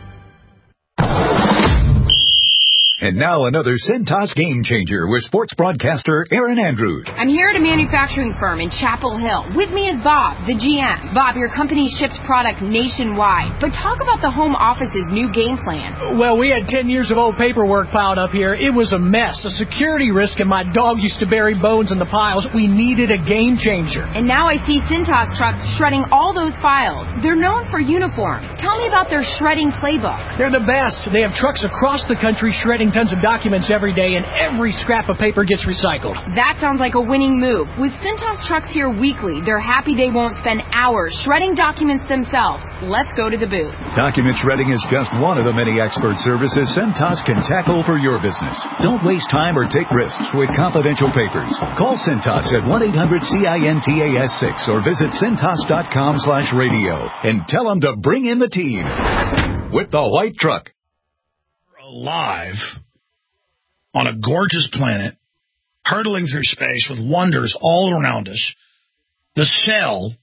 And now another Cintas game changer with sports broadcaster Aaron Andrews. I'm here at a manufacturing firm in Chapel Hill. With me is Bob, the G M. Bob, your company ships product nationwide. But talk about the home office's new game plan. Well, we had ten years of old paperwork piled up here. It was a mess, a security risk, and my dog used to bury bones in the piles. We needed a game changer. And now I see Cintas trucks shredding all those files. They're known for uniforms. Tell me about their shredding playbook. They're the best. They have trucks across the country shredding tons of documents every day, and every scrap of paper gets recycled. That sounds like a winning move. With Cintas trucks here weekly, they're happy they won't spend hours shredding documents themselves. Let's go to the booth. Document shredding is just one of the many expert services Cintas can tackle for your business. Don't waste time or take risks with confidential papers. Call Cintas at one eight hundred C I N T A S six or visit Cintas dot com slash radio and tell them to bring in the team with the white truck. Alive on a gorgeous planet, hurtling through space with wonders all around us. The cell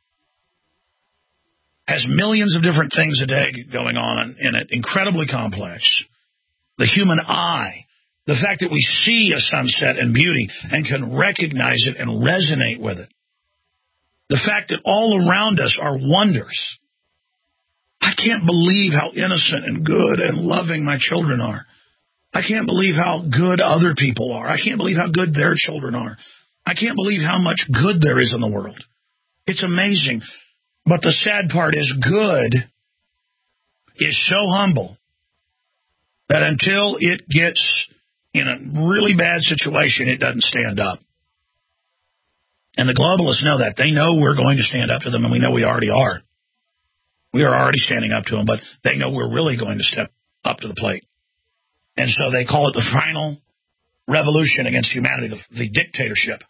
has millions of different things a day going on in it, incredibly complex. The human eye, the fact that we see a sunset and beauty and can recognize it and resonate with it. The fact that all around us are wonders. I can't believe how innocent and good and loving my children are. I can't believe how good other people are. I can't believe how good their children are. I can't believe how much good there is in the world. It's amazing. But the sad part is good is so humble that until it gets in a really bad situation, it doesn't stand up. And the globalists know that. They know we're going to stand up to them, and we know we already are. We are already standing up to them, but they know we're really going to step up to the plate. And so they call it the final revolution against humanity, the, the dictatorship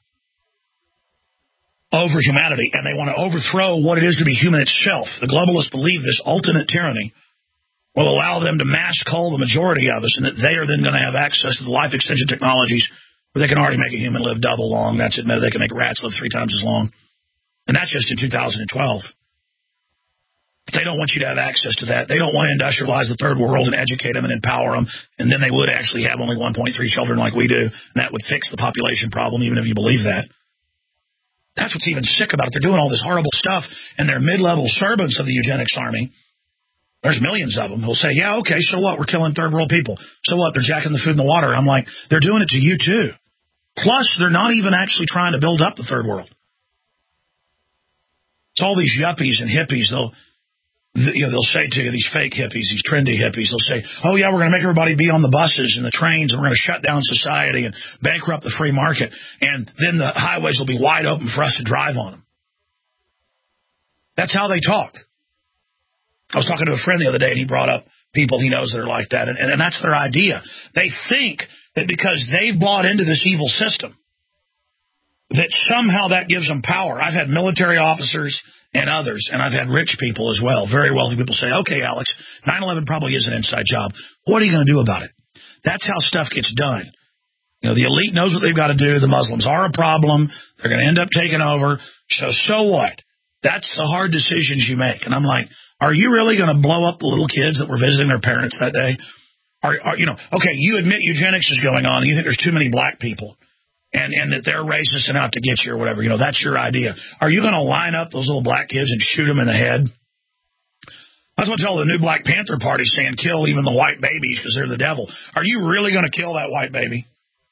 over humanity, and they want to overthrow what it is to be human itself. The globalists believe this ultimate tyranny will allow them to mass cull the majority of us, and that they are then going to have access to the life extension technologies where they can already make a human live double long. That's admitted. They can make rats live three times as long. And that's just in two thousand twelve. But they don't want you to have access to that. They don't want to industrialize the third world and educate them and empower them, and then they would actually have only one point three children like we do, and that would fix the population problem, even if you believe that. That's what's even sick about it. They're doing all this horrible stuff, and they're mid-level servants of the eugenics army. There's millions of them who'll say, yeah, okay, so what? We're killing third world people. So what? They're jacking the food in the water. I'm like, they're doing it to you too. Plus, they're not even actually trying to build up the third world. It's all these yuppies and hippies. They'll, you know, they'll say to you, these fake hippies, these trendy hippies, they'll say, oh, yeah, we're going to make everybody be on the buses and the trains, and we're going to shut down society and bankrupt the free market. And then the highways will be wide open for us to drive on them. That's how they talk. I was talking to a friend the other day, and he brought up people he knows that are like that, and, and, and that's their idea. They think that because they've bought into this evil system, that somehow that gives them power. I've had military officers and others, and I've had rich people as well, very wealthy people say, okay, Alex, nine eleven probably is an inside job. What are you going to do about it? That's how stuff gets done. You know, the elite knows what they've got to do. The Muslims are a problem. They're going to end up taking over. So, so what? That's the hard decisions you make. And I'm like, are you really going to blow up the little kids that were visiting their parents that day? Are, are you know, okay, you admit eugenics is going on, and you think there's too many black people, and, and that they're racist and out to get you or whatever. You know, that's your idea. Are you going to line up those little black kids and shoot them in the head? I was going to tell the new Black Panther Party saying kill even the white babies because they're the devil. Are you really going to kill that white baby?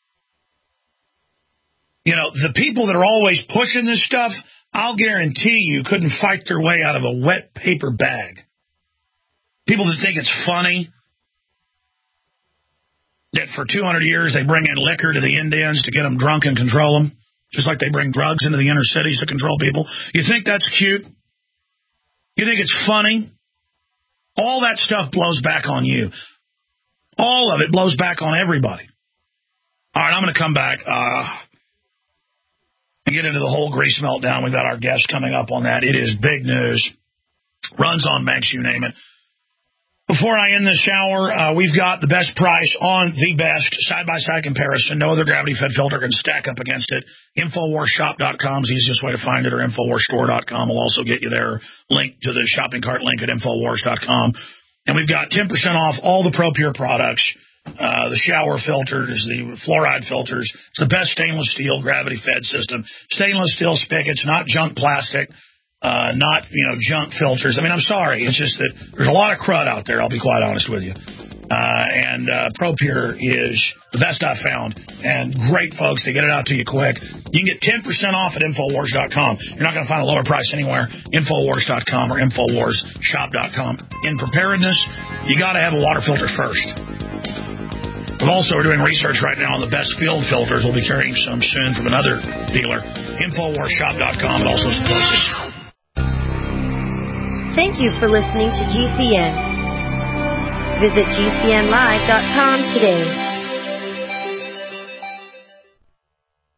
You know, the people that are always pushing this stuff, I'll guarantee you couldn't fight their way out of a wet paper bag. People that think it's funny that for two hundred years they bring in liquor to the Indians to get them drunk and control them, just like they bring drugs into the inner cities to control people. You think that's cute? You think it's funny? All that stuff blows back on you. All of it blows back on everybody. All right, I'm going to come back uh, and get into the whole Greece meltdown. We've got our guest coming up on that. It is big news. Runs on banks, you name it. Before I end this shower, uh, we've got the best price on the best side-by-side comparison. No other gravity-fed filter can stack up against it. Infowars Shop dot com is the easiest way to find it, or Infowars Store dot com will also get you there. Link to the shopping cart link at Infowars dot com. And we've got ten percent off all the ProPure products, uh, the shower filters, the fluoride filters. It's the best stainless steel gravity-fed system. Stainless steel spigots, not junk plastic. Uh, not, you know, junk filters. I mean, I'm sorry. It's just that there's a lot of crud out there, I'll be quite honest with you. Uh, and uh, ProPure is the best I've found. And great, folks. They get it out to you quick. You can get ten percent off at Infowars dot com. You're not going to find a lower price anywhere. Infowars dot com or Infowars Shop dot com. In preparedness, you got to have a water filter first. But also, we're doing research right now on the best field filters. We'll be carrying some soon from another dealer. Infowars Shop dot com and also some places. Thank you for listening to G C N. Visit G C N live dot com today.